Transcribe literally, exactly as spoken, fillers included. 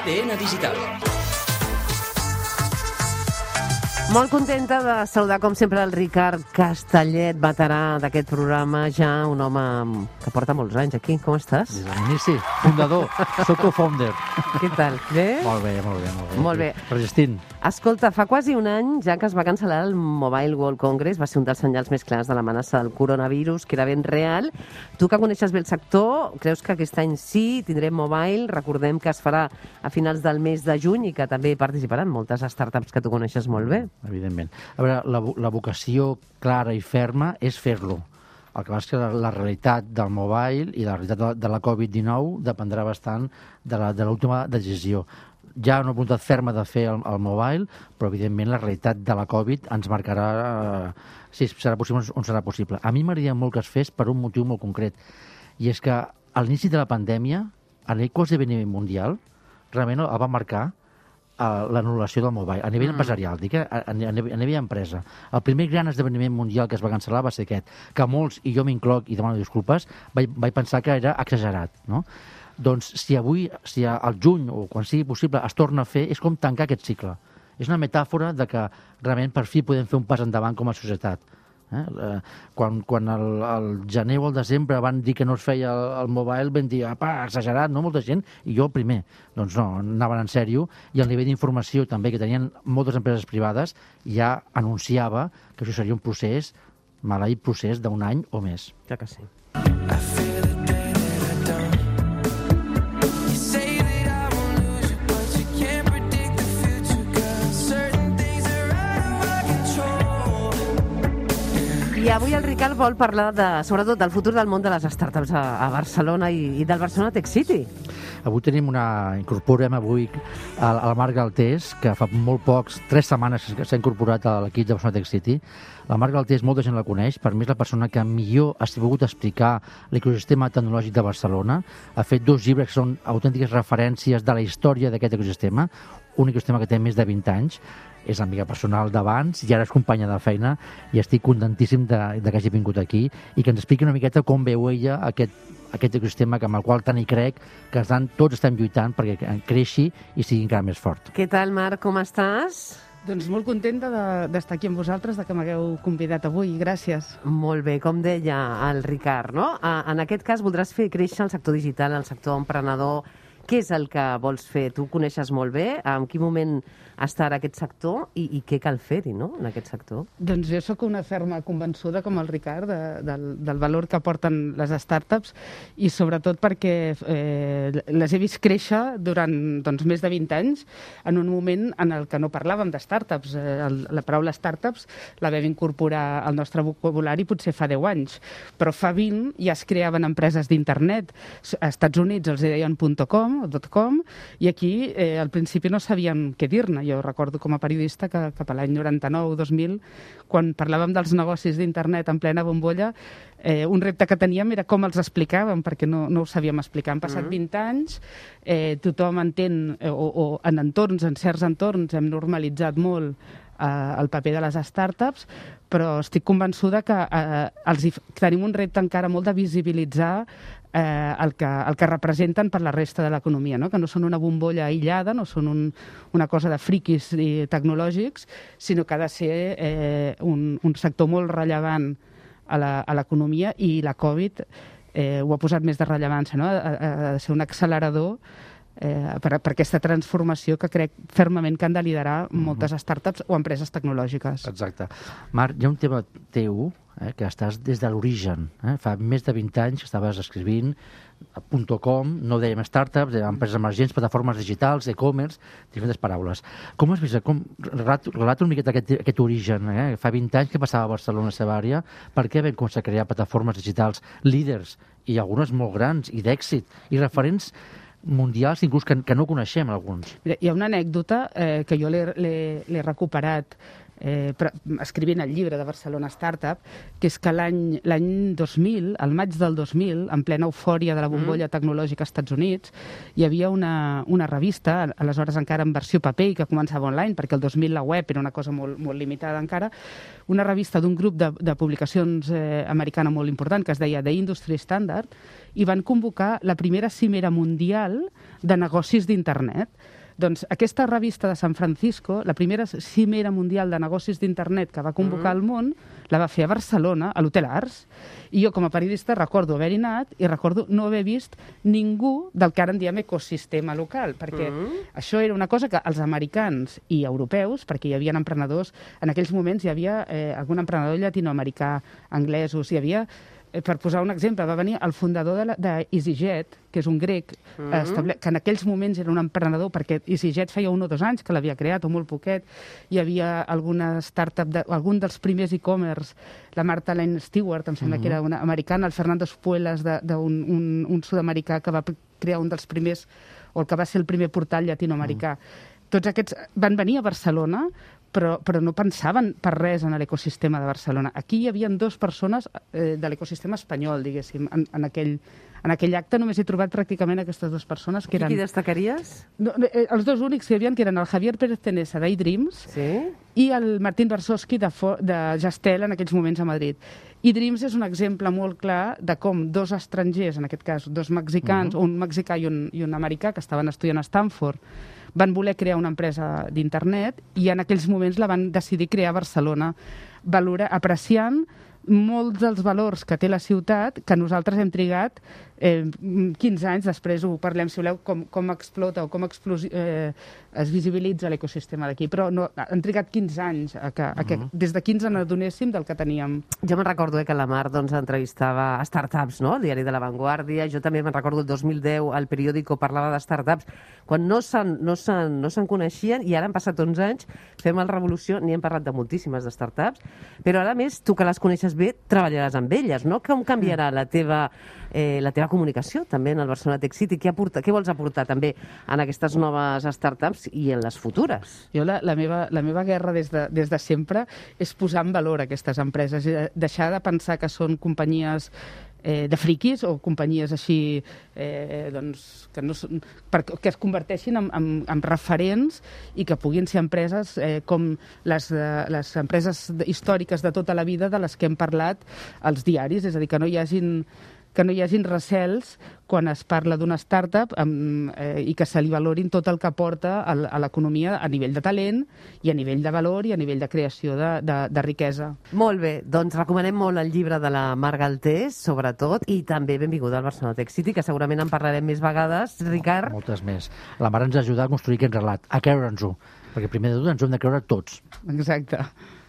T N Digital. Molt contenta de saludar, com sempre, el Ricard Castellet, veterà d'aquest programa, ja un home que porta molts anys aquí. Com estàs? Des de l'inici, fundador, soc co-founder. Què tal? Bé? Molt bé, molt bé, molt bé. Molt bé. Resistint. Escolta, fa quasi un any ja que es va cancel·lar el Mobile World Congress, va ser un dels senyals més clars de l'amenaça del coronavirus, que era ben real. Tu que coneixes bé el sector, creus que aquest any sí, tindrem mobile? Recordem que es farà a finals del mes de juny i que també participaran moltes startups que tu coneixes molt bé. Evidentment. A veure, la, la vocació clara i ferma és fer-lo. El que passa és que la, la realitat del mobile i la realitat de, de la covid dinou dependrà bastant de la, de l'última decisió. Hi ha una voluntat ferma de fer el, el mobile, però evidentment la realitat de la Covid ens marcarà eh, si serà possible o no serà possible. A mi m'agradaria molt que es fes per un motiu molt concret, i és que a l'inici de la pandèmia, a l'esdeveniment mundial, realment el va marcar Uh, l'anul·lació del mobile, a nivell mm. empresarial, dic, eh? a, a, a, nivell, a nivell empresa. El primer gran esdeveniment mundial que es va cancel·lar va ser aquest, que molts, i jo m'incloc i demano disculpes, vaig, vaig pensar que era exagerat, no? Doncs si avui, si al juny o quan sigui possible es torna a fer, és com tancar aquest cicle. És una metàfora de que realment per fi podem fer un pas endavant com a societat. Eh? Quan, quan el, el gener o el desembre van dir que no es feia el, el mobile, van dir, apa, exagerat, no? Molta gent, i jo el primer. Doncs no, anaven en sèrio, i el nivell d'informació també que tenien moltes empreses privades ja anunciava que això seria un procés, maleït procés d'un any o més. Ja que sí. I avui el Ricard vol parlar de, sobretot del futur del món de les startups a, a Barcelona i, i del Barcelona Tech City. Avui tenim una... Incorporem avui a, a la Marc Galtés, que fa molt pocs, tres setmanes que s'ha incorporat a l'equip de Barcelona Tech City. La Marc Galtés molta gent la coneix, per mi és la persona que millor ha pogut explicar l'ecosistema tecnològic de Barcelona. Ha fet dos llibres que són autèntiques referències de la història d'aquest ecosistema, un ecosistema que té més de vint anys, és amiga personal d'abans i ara és companya de feina, i estic contentíssim de, de que hagi vingut aquí i que ens expliqui una miqueta com veu ella aquest, aquest ecosistema amb el qual tant hi crec, que estan, tots estem lluitant perquè creixi i sigui encara més fort. Què tal, Marc, com estàs? Doncs molt contenta d'estar de, aquí amb vosaltres, de que m'hagueu convidat avui. Gràcies. Molt bé, com deia el Ricard, no? En aquest cas voldràs fer créixer el sector digital, el sector emprenedor. Què és el que vols fer? Tu coneixes molt bé en quin moment està ara aquest sector i, i què cal fer-hi, no?, en aquest sector. Doncs jo sóc una ferma convençuda, com el Ricard, de, del, del valor que aporten les startups, i sobretot perquè eh, les he vist créixer durant doncs, més de vint anys, en un moment en el que no parlàvem de startups. Eh, la paraula startups la vam incorporar al nostre vocabulari potser fa deu anys, però fa vint ja es creaven empreses d'internet. A Estats Units els deien .com, .com, i aquí eh, al principi no sabíem què dir-ne. Jo recordo com a periodista que cap a l'any noranta-nou dos mil, quan parlàvem dels negocis d'internet en plena bombolla, eh, un repte que teníem era com els explicàvem, perquè no, no ho sabíem explicar. Han passat vint anys, eh, tothom entén, eh, o, o en entorns, en certs entorns, hem normalitzat molt eh, el paper de les startups, però estic convençuda que eh, els hi, tenim un repte encara molt de visibilitzar Eh, el, que, el que representen per la resta de l'economia, no? Que no són una bombolla aïllada, no són un, una cosa de friquis i tecnològics, sinó que ha de ser eh, un, un sector molt rellevant a l'economia, i la Covid eh, ho ha posat més de rellevància, no? Ha, ha de ser un accelerador eh, per, per aquesta transformació que crec fermament que han de liderar moltes startups o empreses tecnològiques. Exacte. Marc, hi ha un tema teu, eh, que estàs des de l'origen. Eh? Fa més de vint anys que estaves escrivint a .com, no dèiem startups, dèiem empreses emergents, plataformes digitals, e-commerce, diferents paraules. Com has vist? Com, relata, relata una miqueta aquest, aquest origen. Eh? Fa vint anys que passava a Barcelona, a la seva àrea, per què vam començar a crear plataformes digitals líders, i algunes molt grans, i d'èxit, i referents mundials, inclús que, que no coneixem alguns? Mira, hi ha una anècdota eh, que jo l'he recuperat eh, pre- escrivint el llibre de Barcelona Startup, que és que l'any l'any dos mil, al maig del dos mil, en plena eufòria de la bombolla tecnològica als Estats Units, hi havia una, una revista, aleshores encara en versió paper i que començava online, perquè el dos mil la web era una cosa molt, molt limitada encara, una revista d'un grup de, de publicacions eh, americana molt important que es deia The Industry Standard, i van convocar la primera cimera mundial de negocis d'internet. Doncs aquesta revista de San Francisco, la primera cimera mundial de negocis d'internet que va convocar al món, la va fer a Barcelona, a l'Hotel Ars, i jo com a periodista recordo haver-hi anat i recordo no haver vist ningú del que ara en diem ecosistema local, perquè això era una cosa que els americans i europeus, perquè hi havia emprenedors, en aquells moments hi havia eh, algun emprenedor llatinoamericà, anglesos, hi havia... Per posar un exemple, va venir el fundador de, la, de EasyJet, que és un grec, mm -hmm. estable, que en aquells moments era un emprenedor, perquè EasyJet feia un o dos anys que l'havia creat, o molt poquet. Hi havia alguna startup, de, algun dels primers e-commerce, la Martha Lane Stewart, em sembla mm -hmm. que era una americana, el Fernando Espuelas, d'un un, un sud-americà que va crear un dels primers, o el que va ser el primer portal llatinoamericà. Mm -hmm. Tots aquests van venir a Barcelona, però, però no pensaven per res en l'ecosistema de Barcelona. Aquí hi havia dues persones eh, de l'ecosistema espanyol, diguéssim. En, en, aquell, en aquell acte només he trobat pràcticament aquestes dues persones que eren... I qui destacaries? No, eh, els dos únics que hi havia, que eren el Javier Pérez Tenesa d'I-Dreams sí? i el Martín Varsovsky de, de Gestel en aquells moments a Madrid. I-Dreams és un exemple molt clar de com dos estrangers, en aquest cas dos mexicans, uh -huh. un mexicà i un, i un americà, que estaven estudiant a Stanford, van voler crear una empresa d'internet i en aquells moments la van decidir crear a Barcelona, valora, apreciant molts dels valors que té la ciutat, que nosaltres hem trigat eh, quinze anys, després ho parlem, si voleu, com, com explota o com explosi, eh, es visibilitza l'ecosistema d'aquí, però no, han trigat quinze anys a que, a que uh-huh. des de quinze n'adonéssim del que teníem. Jo me'n recordo eh, que la Mar doncs, entrevistava a startups, no?, el diari de La Vanguardia. Jo també me'n recordo el dos mil deu, el periòdico parlava de startups, quan no se'n no se'n no se'n coneixien, i ara han passat onze anys, fem el Revolució, n'hi hem parlat de moltíssimes de startups, però ara, a més, tu que les coneixes bé, treballaràs amb elles, no? Com canviarà la teva, eh, la teva comunicació també en el Barcelona Tech City? Què, aporta, què vols aportar també en aquestes noves startups i en les futures? Jo la, la, meva, la meva guerra des de, des de sempre és posar en valor aquestes empreses, deixar de pensar que són companyies eh, de friquis o companyies així eh, doncs, que, no, per, que es converteixin en, en, en referents i que puguin ser empreses eh, com les, eh, les empreses històriques de tota la vida de les que hem parlat als diaris, és a dir, que no hi hagin que no hi hagin recels quan es parla d'una startup um, eh, i que se li valorin tot el que aporta a, a l'economia a nivell de talent i a nivell de valor i a nivell de creació de, de, de riquesa. Molt bé, doncs recomanem molt el llibre de la Mar Galtés, sobretot, i també benvinguda al Barcelona Tech City, que segurament en parlarem més vegades. Ricard? Moltes més. La Mar ens ajuda a construir aquest relat, a creure'ns-ho, perquè primer de tot ens ho hem de creure tots. Exacte.